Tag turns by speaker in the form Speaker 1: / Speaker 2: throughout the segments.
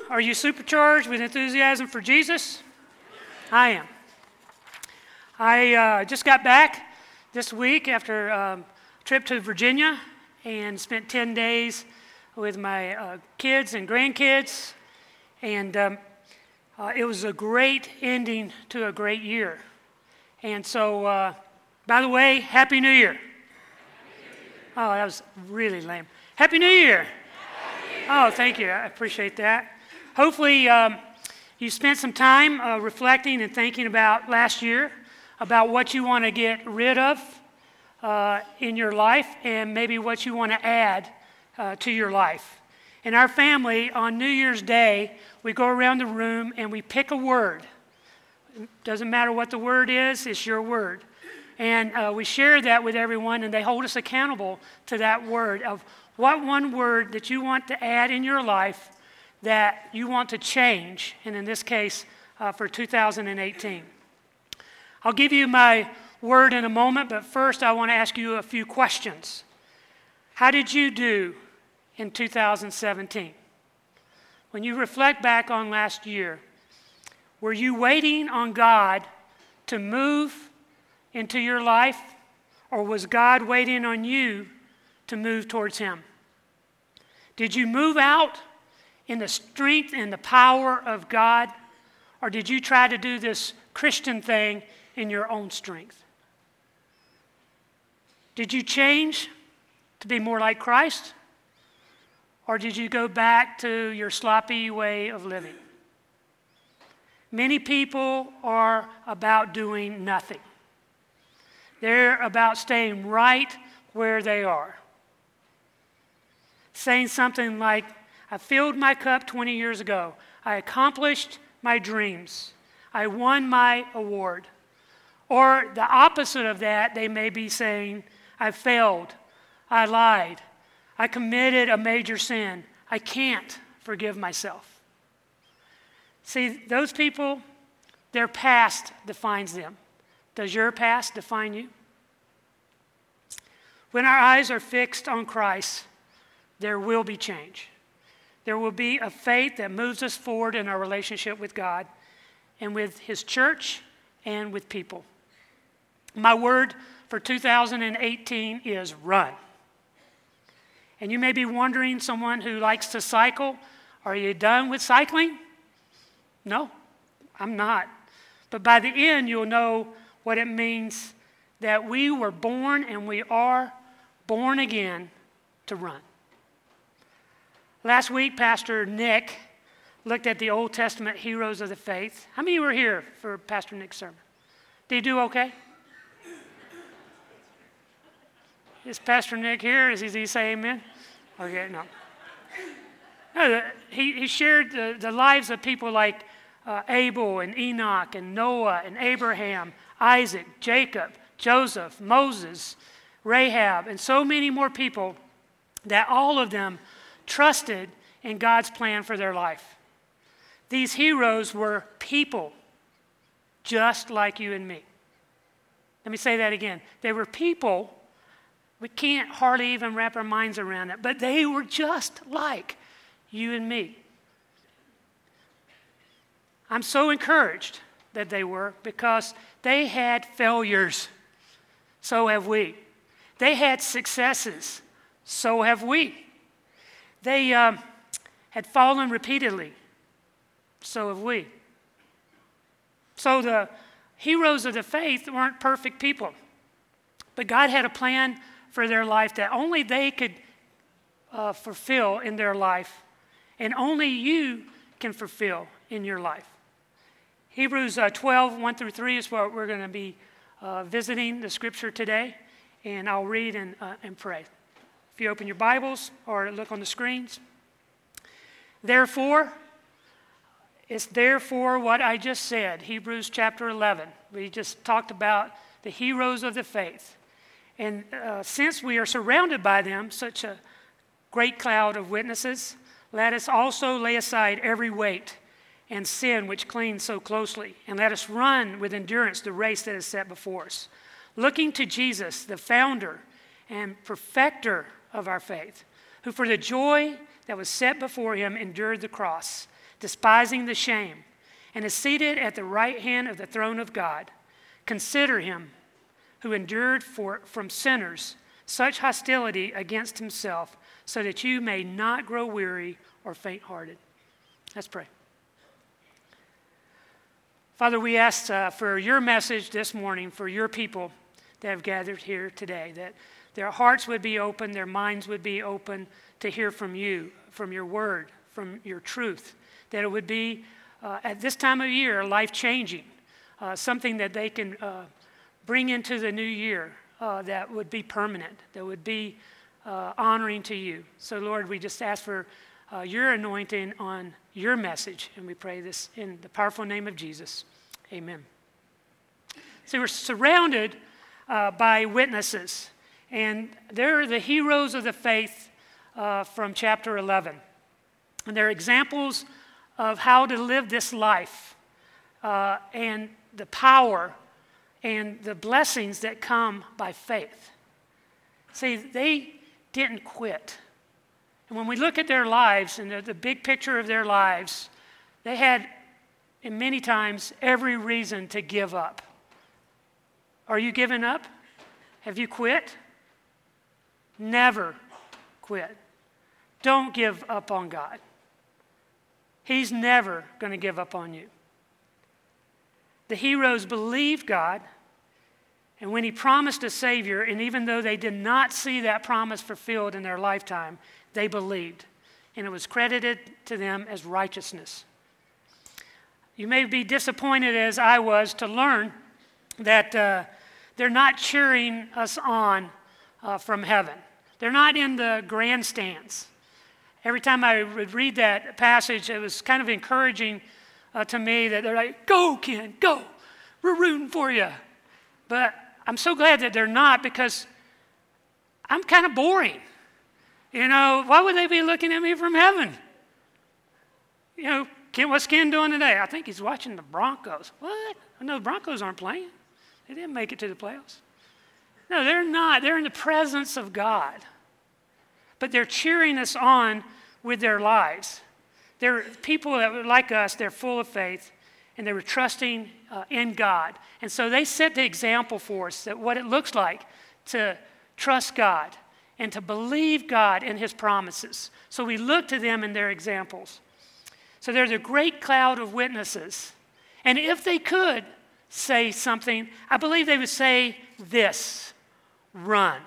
Speaker 1: Are you supercharged with enthusiasm for Jesus? I am. I just got back this week after a trip to Virginia and spent 10 days with my kids and grandkids. And it was a great ending to a great year. And so, by the way, Happy New Year. Oh, that was really lame. Happy New Year. Oh, thank you. I appreciate that. Hopefully, you spent some time reflecting and thinking about last year, about what you want to get rid of in your life, and maybe what you want to add to your life. In our family, on New Year's Day, we go around the room and we pick a word. It doesn't matter what the word is, it's your word. And we share that with everyone, and they hold us accountable to that word of what one word that you want to add in your life that you want to change, and in this case, for 2018. I'll give you my word in a moment, but first I want to ask you a few questions. How did you do in 2017? When you reflect back on last year, were you waiting on God to move into your life, or was God waiting on you to move towards Him? Did you move out in the strength and the power of God, or did you try to do this Christian thing in your own strength? Did you change to be more like Christ, or did you go back to your sloppy way of living? Many people are about doing nothing. They're about staying right where they are. Saying something like, I filled my cup 20 years ago. I accomplished my dreams. I won my award. Or the opposite of that, they may be saying, I failed. I lied. I committed a major sin. I can't forgive myself. See, those people, their past defines them. Does your past define you? When our eyes are fixed on Christ, there will be change. There will be a faith that moves us forward in our relationship with God and with His church and with people. My word for 2018 is run. And you may be wondering, someone who likes to cycle, are you done with cycling? No, I'm not. But by the end, you'll know what it means that we were born and we are born again to run. Last week, Pastor Nick looked at the Old Testament heroes of the faith. How many were here for Pastor Nick's sermon? Did he do okay? Is Pastor Nick here? Does he say amen? Okay, no. He shared the lives of people like Abel and Enoch and Noah and Abraham, Isaac, Jacob, Joseph, Moses, Rahab, and so many more people that all of them trusted in God's plan for their life. These heroes were people just like you and me. Let me say that again. They were people. We can't hardly even wrap our minds around it, but they were just like you and me. I'm so encouraged that they were, because they had failures. So have we. They had successes. So have we. They had fallen repeatedly. So have we. So the heroes of the faith weren't perfect people. But God had a plan for their life that only they could fulfill in their life, and only you can fulfill in your life. Hebrews 12, 1 through 3 is what we're going to be visiting the scripture today, and I'll read and pray. If you open your Bibles or look on the screens. Therefore, it's therefore what I just said, Hebrews chapter 11. We just talked about the heroes of the faith. And since we are surrounded by them, such a great cloud of witnesses, let us also lay aside every weight and sin which clings so closely, and let us run with endurance the race that is set before us, looking to Jesus, the founder and perfecter of our faith, who for the joy that was set before him endured the cross, despising the shame, and is seated at the right hand of the throne of God. Consider him who endured from sinners such hostility against himself, so that you may not grow weary or faint-hearted. Let's pray. Father, we ask for your message this morning for your people that have gathered here today, that their hearts would be open, their minds would be open to hear from you, from your word, from your truth, that it would be, at this time of year, life-changing, something that they can bring into the new year that would be permanent, that would be honoring to you. So, Lord, we just ask for your anointing on your message, and we pray this in the powerful name of Jesus. Amen. So we're surrounded by witnesses, and they're the heroes of the faith from chapter 11. And they're examples of how to live this life and the power and the blessings that come by faith. See, they didn't quit. And when we look at their lives and the big picture of their lives, they had, in many times, every reason to give up. Are you giving up? Have you quit? Never quit. Don't give up on God. He's never going to give up on you. The heroes believed God, and when he promised a Savior, and even though they did not see that promise fulfilled in their lifetime, they believed, and it was credited to them as righteousness. You may be disappointed, as I was, to learn that they're not cheering us on from heaven. They're not in the grandstands. Every time I would read that passage, it was kind of encouraging to me that they're like, "Go, Ken, go. We're rooting for you." But I'm so glad that they're not, because I'm kind of boring. You know, why would they be looking at me from heaven? You know, Ken, what's Ken doing today? I think he's watching the Broncos. What? No, the Broncos aren't playing. They didn't make it to the playoffs. No, they're not. They're in the presence of God. But they're cheering us on with their lives. They're people that were like us, they're full of faith, and they were trusting in God. And so they set the example for us that what it looks like to trust God and to believe God in his promises. So we look to them in their examples. So there's a great cloud of witnesses. And if they could say something, I believe they would say this: run.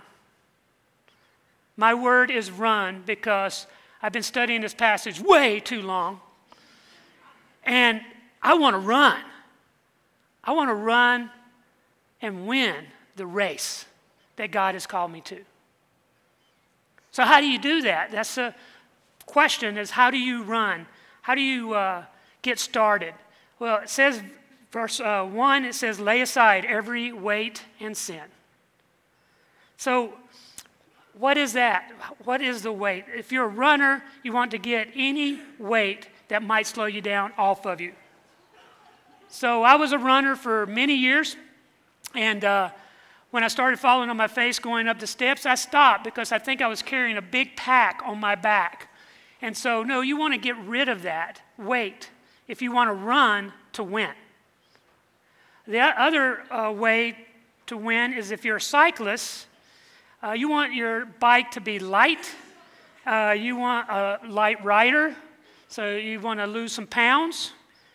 Speaker 1: My word is run, because I've been studying this passage way too long. And I want to run. I want to run and win the race that God has called me to. So how do you do that? That's the question, is how do you run? How do you get started? Well, it says, verse 1, it says, lay aside every weight and sin. So what is that? What is the weight? If you're a runner, you want to get any weight that might slow you down off of you. So I was a runner for many years, and when I started falling on my face going up the steps, I stopped because I think I was carrying a big pack on my back. And so, no, you want to get rid of that weight if you want to run to win. The other way to win is if you're a cyclist. You want your bike to be light. You want a light rider, so you want to lose some pounds.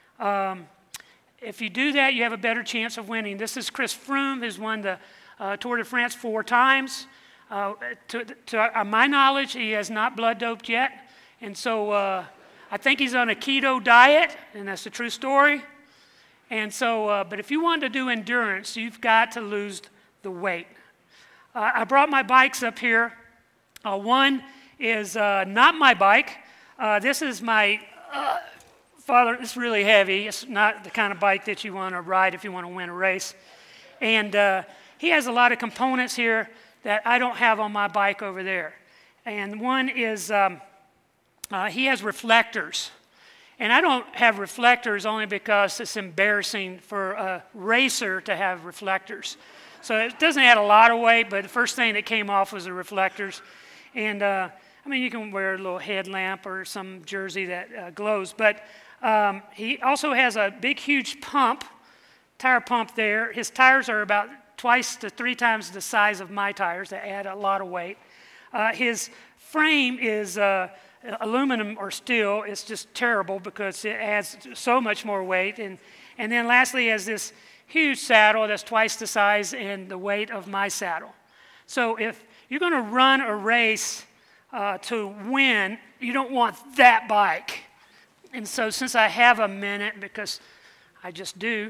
Speaker 1: If you do that, you have a better chance of winning. This is Chris Froome, who's won the Tour de France 4 times. To my knowledge, he has not blood doped yet. And so I think he's on a keto diet, and that's a true story. And so, but if you want to do endurance, you've got to lose the weight. I brought my bikes up here. One is not my bike. This is my father. It's really heavy. It's not the kind of bike that you want to ride if you want to win a race. And he has a lot of components here that I don't have on my bike over there. And one is he has reflectors. And I don't have reflectors only because it's embarrassing for a racer to have reflectors. So it doesn't add a lot of weight, but the first thing that came off was the reflectors. And I I mean, you can wear a little headlamp or some jersey that glows, but he also has a big, huge tire pump there. His tires are about twice to 3 times the size of my tires. That add a lot of weight. His frame is aluminum or steel. It's just terrible because it adds so much more weight. And then lastly, he has this huge saddle that's twice the size and the weight of my saddle. So if you're going to run a race to win, you don't want that bike. And so since I have a minute, because I just do,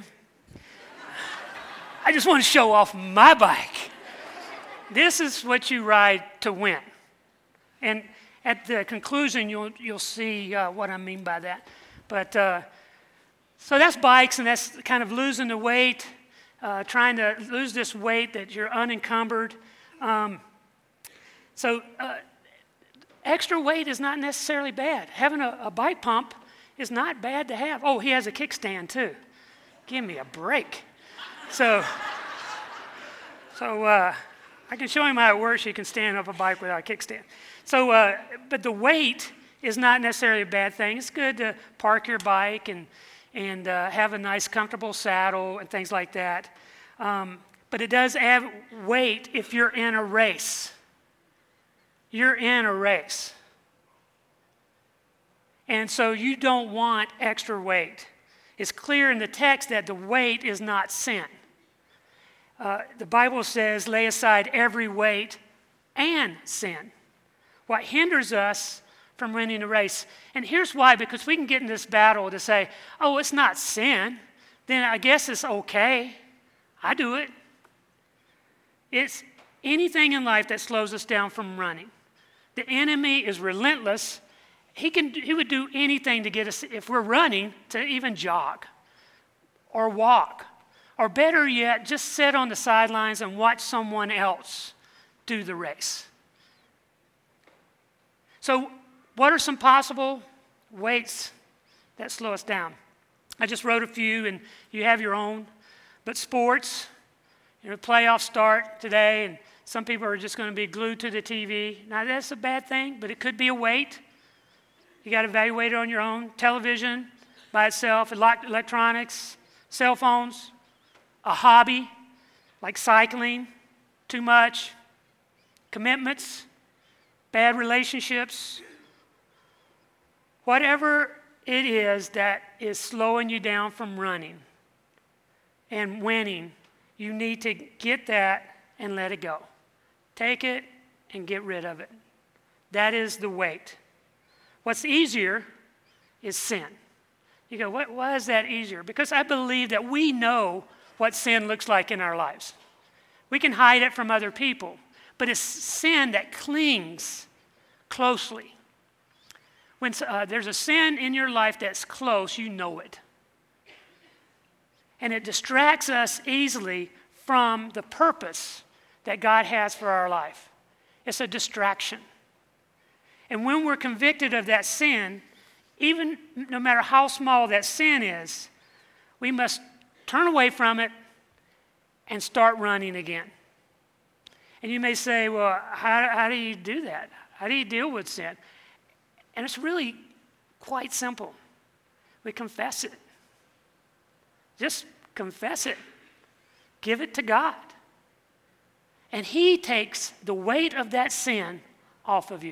Speaker 1: I just want to show off my bike. This is what you ride to win. And at the conclusion, you'll see what I mean by that. But so that's bikes, and that's kind of losing the weight, trying to lose this weight that you're unencumbered. So extra weight is not necessarily bad. Having a bike pump is not bad to have. Oh, he has a kickstand too. Give me a break. So I can show him how it works. You can stand up a bike without a kickstand. So, but the weight is not necessarily a bad thing. It's good to park your bike and have a nice, comfortable saddle and things like that. But it does add weight if you're in a race. You're in a race. And so you don't want extra weight. It's clear in the text that the weight is not sin. The Bible says, lay aside every weight and sin. What hinders us from winning the race? And here's why, because we can get in this battle to say, oh, it's not sin, then I guess it's okay. I do it. It's anything in life that slows us down from running. The enemy is relentless. He would do anything to get us, if we're running, to even jog or walk. Or better yet, just sit on the sidelines and watch someone else do the race. So what are some possible weights that slow us down? I just wrote a few, and you have your own. But sports, playoffs start today, and some people are just going to be glued to the TV. Now, that's a bad thing, but it could be a weight. You got to evaluate it on your own. Television by itself, electronics, cell phones, a hobby like cycling, too much, commitments, bad relationships, whatever it is that is slowing you down from running and winning, you need to get that and let it go. Take it and get rid of it. That is the weight. What's easier is sin. You go, why is that easier? Because I believe that we know what sin looks like in our lives. We can hide it from other people, but it's sin that clings closely. When there's a sin in your life that's close, you know it. And it distracts us easily from the purpose that God has for our life. It's a distraction. And when we're convicted of that sin, even no matter how small that sin is, we must turn away from it and start running again. And you may say, well, how do you do that? How do you deal with sin? And it's really quite simple. We confess it. Just confess it. Give it to God. And He takes the weight of that sin off of you.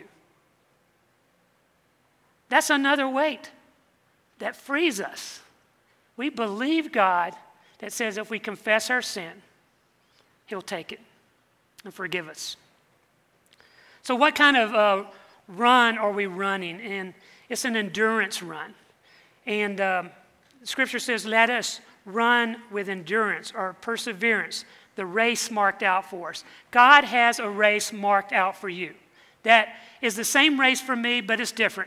Speaker 1: That's another weight that frees us. We believe God that says if we confess our sin, He'll take it and forgive us. So what kind of run are we running? And it's an endurance run. And Scripture says, let us run with endurance or perseverance, the race marked out for us. God has a race marked out for you. That is the same race for me, but it's different.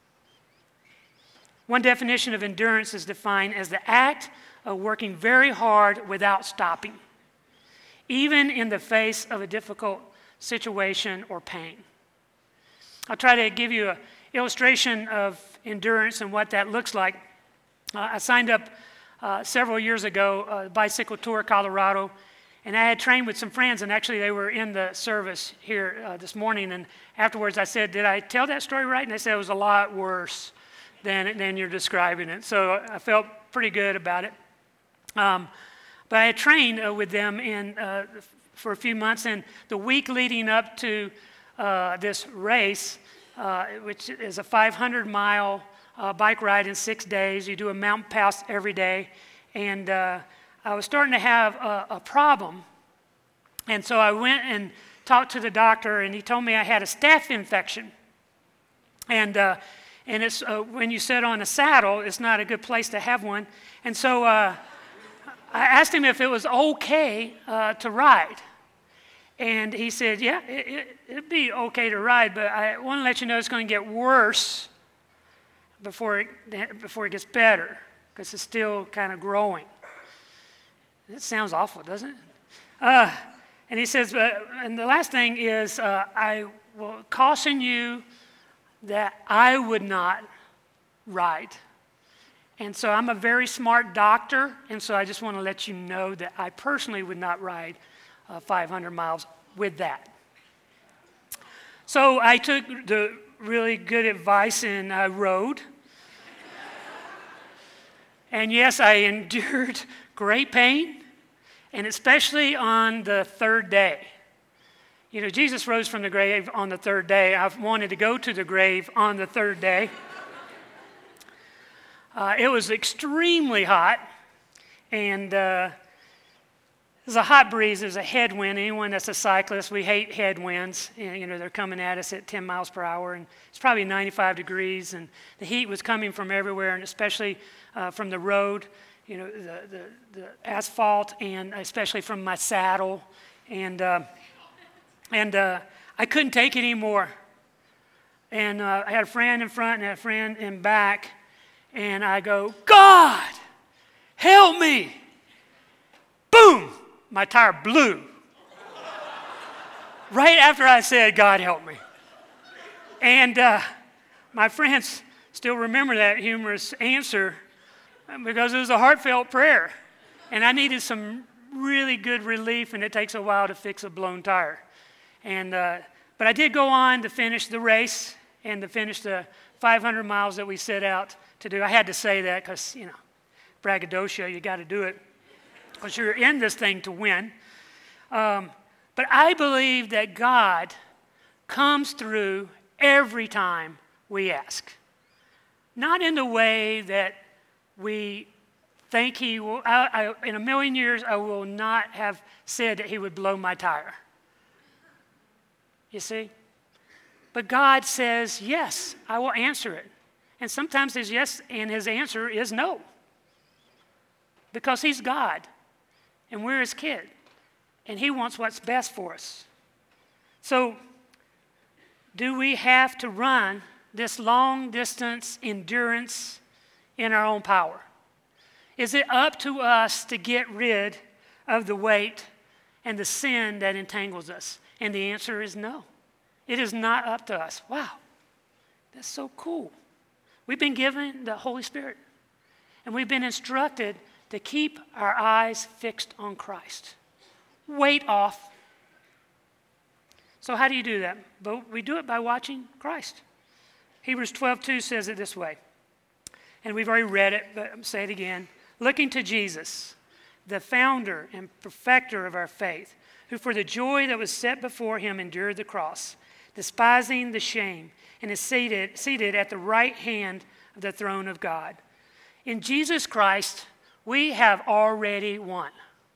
Speaker 1: One definition of endurance is defined as the act of working very hard without stopping, even in the face of a difficult situation or pain. I'll try to give you an illustration of endurance and what that looks like. I signed up several years ago, Bicycle Tour Colorado, And I had trained with some friends, and actually they were in the service here this morning. And afterwards I said, did I tell that story right? And they said it was a lot worse than you're describing it. So I felt pretty good about it. But I had trained with them for a few months, and the week leading up to this race, which is a 500-mile bike ride in 6 days. You do a mountain pass every day. And I was starting to have a problem. And so I went and talked to the doctor, and he told me I had a staph infection. And it's when you sit on a saddle, it's not a good place to have one. And so I asked him if it was okay to ride. And he said, yeah, it'd be okay to ride, but I want to let you know it's going to get worse before it gets better, because it's still kind of growing. That sounds awful, doesn't it? And he says, and the last thing is, I will caution you that I would not ride. And so I'm a very smart doctor, and so I just want to let you know that I personally would not ride 500 miles with that. So I took the really good advice and I rode. And yes, I endured great pain, and especially on the third day. You know, Jesus rose from the grave on the third day. I've wanted to go to the grave on the third day. It was extremely hot, and there's a hot breeze, there's a headwind. Anyone that's a cyclist, we hate headwinds. You know, they're coming at us at 10 miles per hour, and it's probably 95 degrees, and the heat was coming from everywhere, and especially from the road, you know, the asphalt, and especially from my saddle. And I couldn't take it anymore. And I had a friend in front and I had a friend in back, and I go, God, help me. Boom, my tire blew. Right after I said, God, help me. And my friends still remember that humorous answer because it was a heartfelt prayer. And I needed some really good relief, and it takes a while to fix a blown tire. And but I did go on to finish the race and to finish the 500 miles that we set out to do. I had to say that because, you know, braggadocio, you got to do it because you're in this thing to win. But I believe that God comes through every time we ask. Not in the way that we think he will. In a million years, I will not have said that he would blow my tire. You see? But God says, yes, I will answer it. And sometimes his yes and his answer is no. Because he's God, and we're his kid, and he wants what's best for us. So, do we have to run this long-distance endurance in our own power? Is it up to us to get rid of the weight and the sin that entangles us? And the answer is no. It is not up to us. Wow, that's so cool. We've been given the Holy Spirit, and we've been instructed to keep our eyes fixed on Christ. Weight off. So how do you do that? But we do it by watching Christ. Hebrews 12:2 says it this way, and we've already read it, but I'll say it again. Looking to Jesus, the founder and perfecter of our faith, who for the joy that was set before him endured the cross, despising the shame, and is seated at the right hand of the throne of God. In Jesus Christ, we have already won.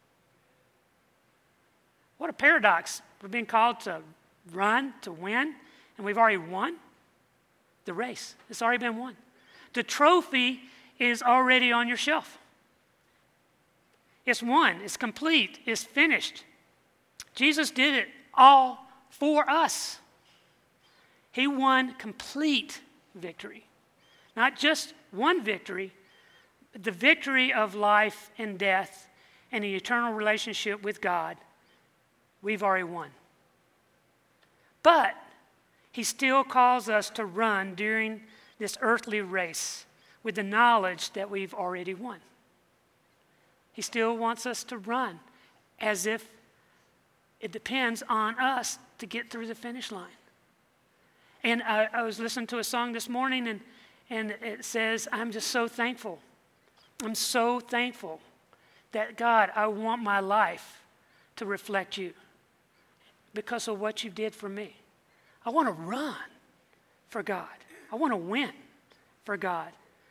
Speaker 1: What a paradox. We're being called to run, to win, and we've already won the race. It's already been won. The trophy is already on your shelf. It's won. It's complete. It's finished. Jesus did it all for us. He won complete victory. Not just one victory, but the victory of life and death and the eternal relationship with God. We've already won. But he still calls us to run during this earthly race with the knowledge that we've already won. He still wants us to run as if it depends on us to get through the finish line. And I was listening to a song this morning, and it says, I'm just so thankful. I'm so thankful that, God, I want my life to reflect you because of what you did for me. I want to run for God. I want to win for God.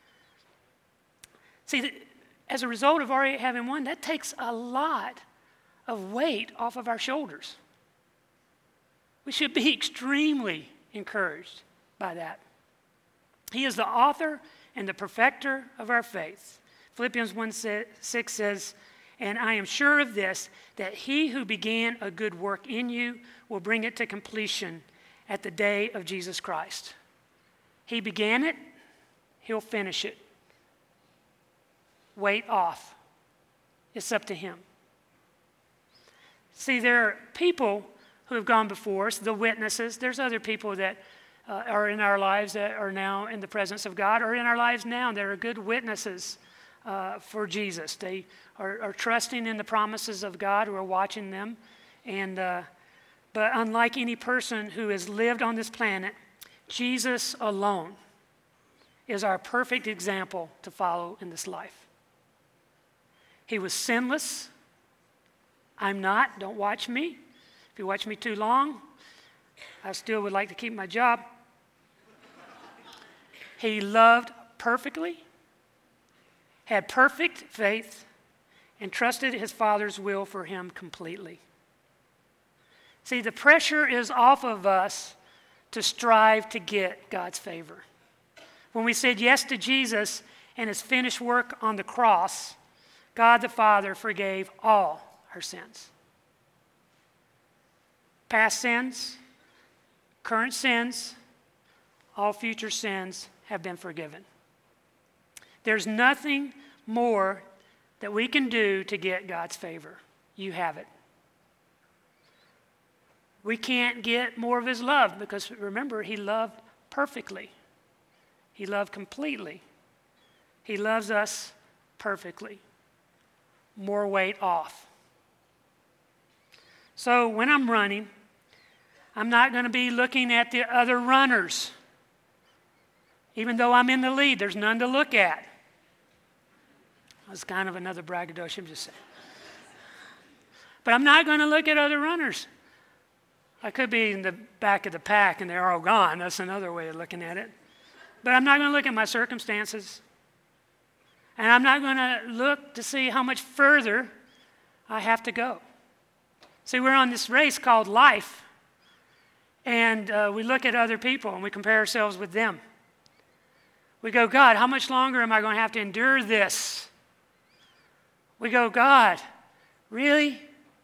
Speaker 1: See, as a result of already having won, that takes a lot of weight off of our shoulders. We should be extremely encouraged by that. He is the author and the perfecter of our faith. Philippians 1:6 says, and I am sure of this, that he who began a good work in you will bring it to completion at the day of Jesus Christ. He began it, he'll finish it. Wait off. It's up to him. See, there are people who have gone before us, the witnesses. There's other people that are in our lives that are now in the presence of God, or in our lives now that are good witnesses for Jesus. They are trusting in the promises of God. We're watching them. But unlike any person who has lived on this planet, Jesus alone is our perfect example to follow in this life. He was sinless. I'm not. Don't watch me. If you watch me too long, I still would like to keep my job. He loved perfectly, had perfect faith, and trusted his Father's will for him completely. See, the pressure is off of us to strive to get God's favor. When we said yes to Jesus and his finished work on the cross, God the Father forgave all our sins. Past sins, current sins, all future sins have been forgiven. There's nothing more that we can do to get God's favor. You have it. We can't get more of his love because, remember, he loved perfectly. He loved completely. He loves us perfectly. More weight off. So when I'm running, I'm not going to be looking at the other runners. Even though I'm in the lead, there's none to look at. That's kind of another braggadocio, I'm just saying. But I'm not going to look at other runners. I could be in the back of the pack and they're all gone. That's another way of looking at it. But I'm not going to look at my circumstances. And I'm not going to look to see how much further I have to go. See, we're on this race called life. And we look at other people and we compare ourselves with them. We go, God, how much longer am I going to have to endure this? We go, God, really?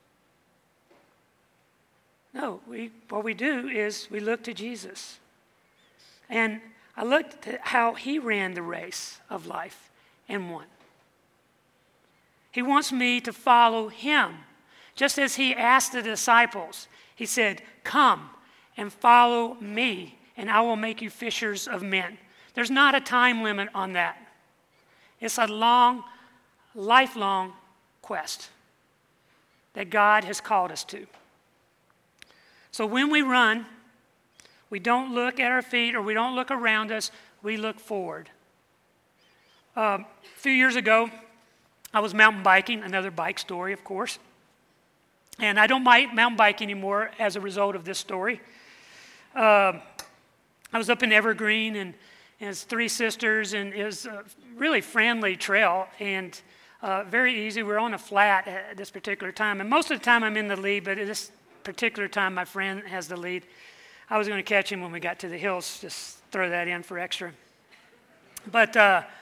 Speaker 1: No, what we do is we look to Jesus. And I looked at how he ran the race of life and won. He wants me to follow him. Just as he asked the disciples, he said, come and follow me, and I will make you fishers of men. There's not a time limit on that. It's a long, lifelong quest that God has called us to. So when we run, we don't look at our feet or we don't look around us, we look forward. A few years ago, I was mountain biking, another bike story, of course. And I don't mountain bike anymore as a result of this story. I was up in Evergreen, and it's three sisters, and it was a really friendly trail and very easy. We're on a flat at this particular time. And most of the time I'm in the lead, but at this particular time my friend has the lead. I was going to catch him when we got to the hills, just throw that in for extra. But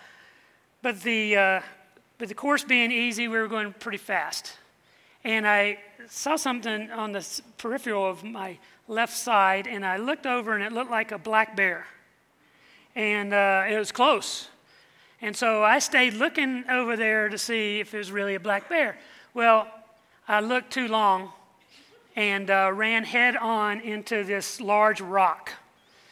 Speaker 1: the course being easy, we were going pretty fast. And I saw something on the peripheral of my left side, and I looked over, and it looked like a black bear. And it was close. And so I stayed looking over there to see if it was really a black bear. Well, I looked too long and ran head on into this large rock.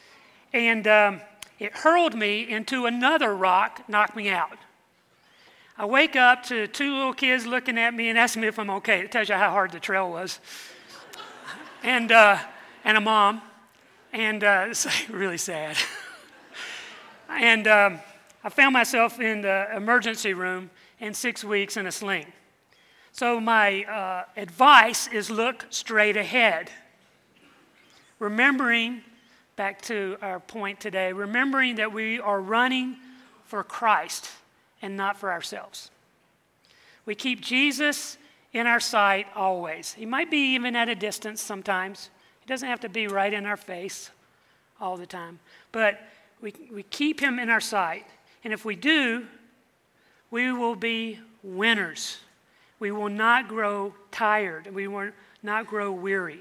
Speaker 1: And it hurled me into another rock, knocked me out. I wake up to two little kids looking at me and asking me if I'm okay. It tells you how hard the trail was. And a mom. And it's really sad. And I found myself in the emergency room in 6 weeks in a sling. So my advice is look straight ahead. Remembering, back to our point today, remembering that we are running for Christ and not for ourselves. We keep Jesus in our sight always. He might be even at a distance sometimes. He doesn't have to be right in our face all the time. But we keep him in our sight. And if we do, we will be winners. We will not grow tired. We will not grow weary.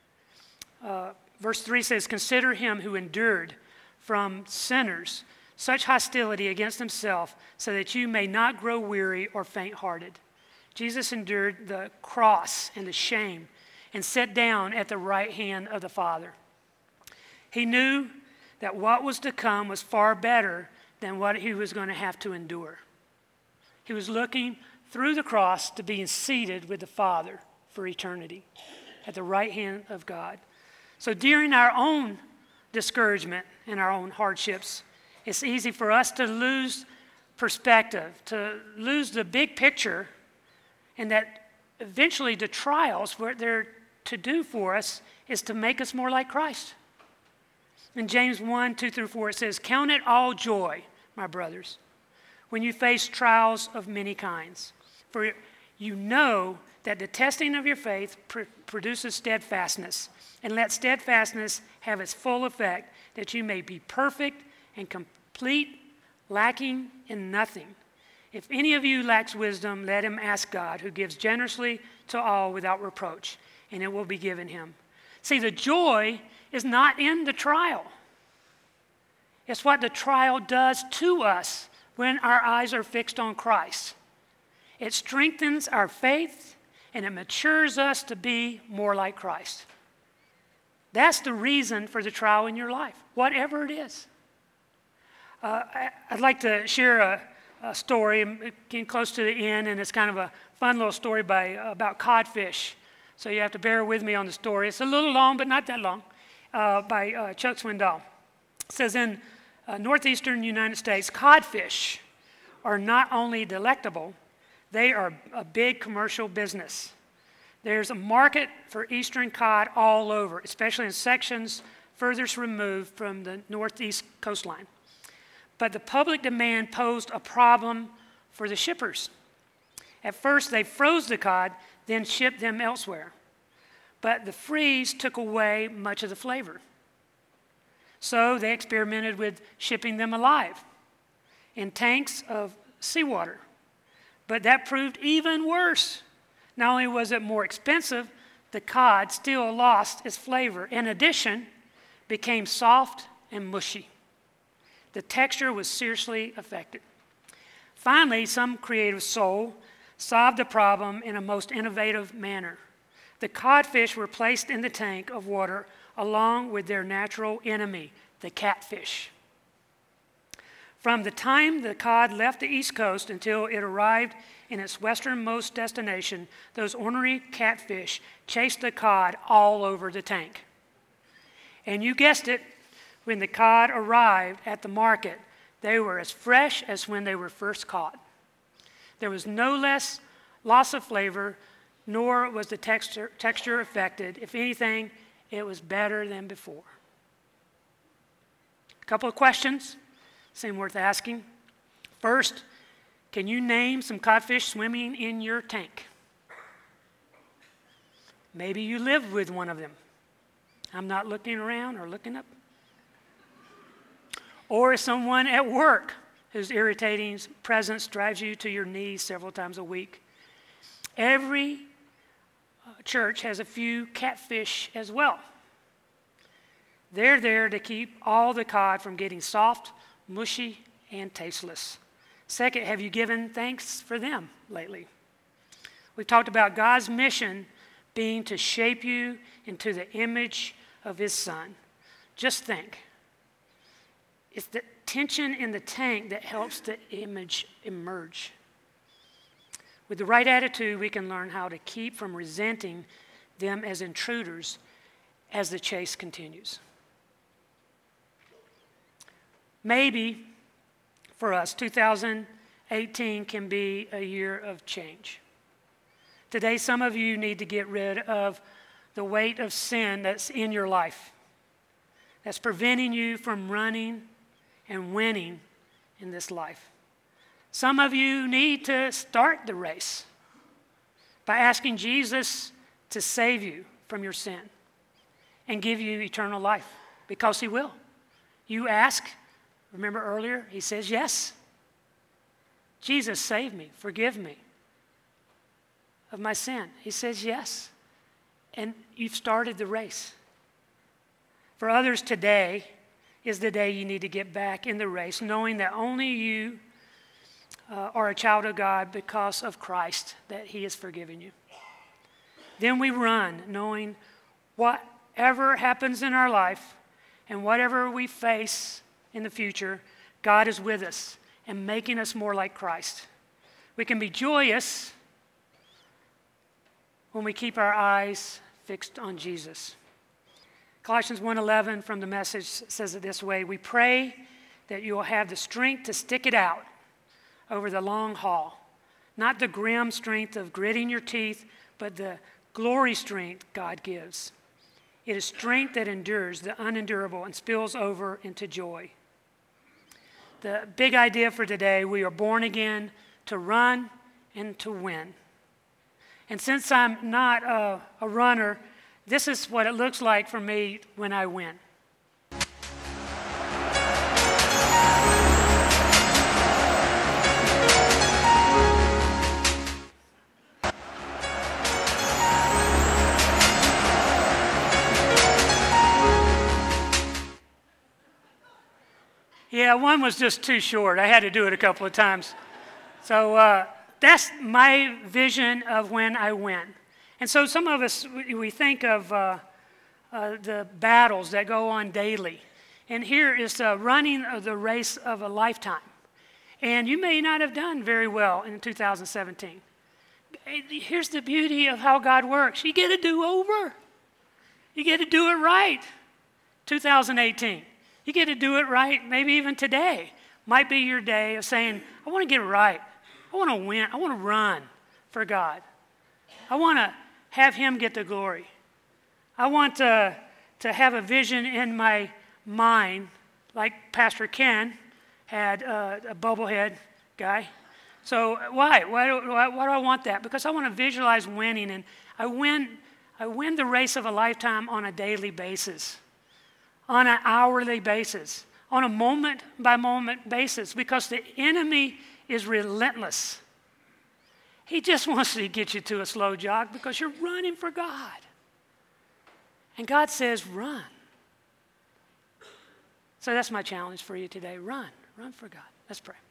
Speaker 1: Verse 3 says, "Consider him who endured from sinners such hostility against himself, so that you may not grow weary or faint-hearted." Jesus endured the cross and the shame and sat down at the right hand of the Father. He knew that what was to come was far better than what he was going to have to endure. He was looking through the cross to being seated with the Father for eternity at the right hand of God. So during our own discouragement and our own hardships, it's easy for us to lose perspective, to lose the big picture, and that eventually the trials, what they're to do for us is to make us more like Christ. In James 1, 2 through 4, it says, "Count it all joy, my brothers, when you face trials of many kinds. For you know that the testing of your faith produces steadfastness. And let steadfastness have its full effect, that you may be perfect and complete, lacking in nothing. If any of you lacks wisdom, let him ask God, who gives generously to all without reproach, and it will be given him." See, the joy is not in the trial. It's what the trial does to us when our eyes are fixed on Christ. It strengthens our faith, and it matures us to be more like Christ. That's the reason for the trial in your life, whatever it is. I'd like to share a story, getting close to the end, and it's kind of a fun little story about codfish. So you have to bear with me on the story. It's a little long, but not that long, by Chuck Swindoll. It says, in northeastern United States, codfish are not only delectable, they are a big commercial business. There's a market for eastern cod all over, especially in sections furthest removed from the northeast coastline. But the public demand posed a problem for the shippers. At first, they froze the cod, then shipped them elsewhere. But the freeze took away much of the flavor. So they experimented with shipping them alive in tanks of seawater. But that proved even worse. Not only was it more expensive, the cod still lost its flavor. In addition, became soft and mushy. The texture was seriously affected. Finally, some creative soul solved the problem in a most innovative manner. The codfish were placed in the tank of water along with their natural enemy, the catfish. From the time the cod left the East Coast until it arrived in its westernmost destination, those ornery catfish chased the cod all over the tank. And you guessed it, when the cod arrived at the market, they were as fresh as when they were first caught. There was no less loss of flavor, nor was the texture affected. If anything, it was better than before. A couple of questions seem worth asking. First, can you name some codfish swimming in your tank? Maybe you live with one of them. I'm not looking around or looking up. Or is someone at work whose irritating presence drives you to your knees several times a week? Every church has a few catfish as well. They're there to keep all the cod from getting soft, mushy, and tasteless. Second, have you given thanks for them lately? We've talked about God's mission being to shape you into the image of his Son. Just think. It's the tension in the tank that helps the image emerge. With the right attitude, we can learn how to keep from resenting them as intruders as the chase continues. Maybe for us, 2018 can be a year of change. Today, some of you need to get rid of the weight of sin that's in your life, that's preventing you from running and winning in this life. Some of you need to start the race by asking Jesus to save you from your sin and give you eternal life, because he will. You ask, remember earlier, he says yes. Jesus, save me, forgive me of my sin. He says yes. And you've started the race. For others, today is the day you need to get back in the race, knowing that only you are a child of God because of Christ, that he has forgiven you. Then we run, knowing whatever happens in our life and whatever we face in the future, God is with us and making us more like Christ. We can be joyous when we keep our eyes fixed on Jesus. Colossians 1:11 from the Message says it this way: we pray that you will have the strength to stick it out over the long haul, not the grim strength of gritting your teeth, but the glory strength God gives. It is strength that endures the unendurable and spills over into joy. The big idea for today: we are born again to run and to win. And since I'm not a runner, this is what it looks like for me when I win. Yeah, one was just too short. I had to do it a couple of times. So that's my vision of when I win. And so some of us, we think of the battles that go on daily. And here is running the race of a lifetime. And you may not have done very well in 2017. Here's the beauty of how God works. You get a do-over. You get to do it right. 2018. You get to do it right, maybe even today. Might be your day of saying, I want to get it right. I want to win. I want to run for God. I want to have him get the glory. I want to have a vision in my mind, like Pastor Ken had a bubblehead guy. So why? Why do I want that? Because I want to visualize winning, and I win the race of a lifetime on a daily basis, on an hourly basis, on a moment-by-moment basis, because the enemy is relentless. He just wants to get you to a slow jog because you're running for God. And God says, run. So that's my challenge for you today. Run for God. Let's pray.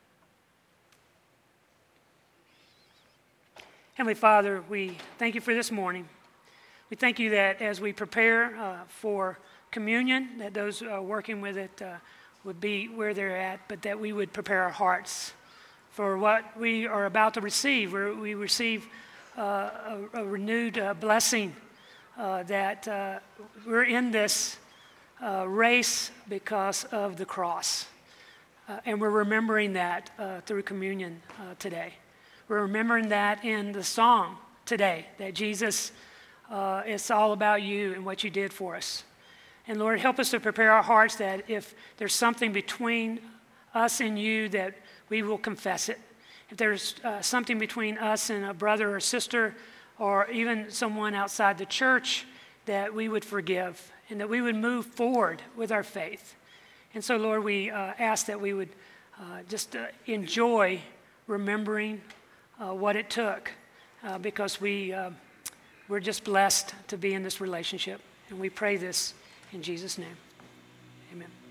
Speaker 1: Heavenly Father, we thank you for this morning. We thank you that as we prepare for communion, that those working with it would be where they're at, but that we would prepare our hearts for what we are about to receive, where we receive a renewed blessing, that we're in this race because of the cross. And we're remembering that through communion today. We're remembering that in the song today, that Jesus, it's all about you and what you did for us. And Lord, help us to prepare our hearts that if there's something between us and you, that we will confess it. If there's something between us and a brother or sister, or even someone outside the church, that we would forgive and that we would move forward with our faith. And so, Lord, we ask that we would just enjoy remembering what it took, because we're just blessed to be in this relationship. And we pray this in Jesus' name. Amen.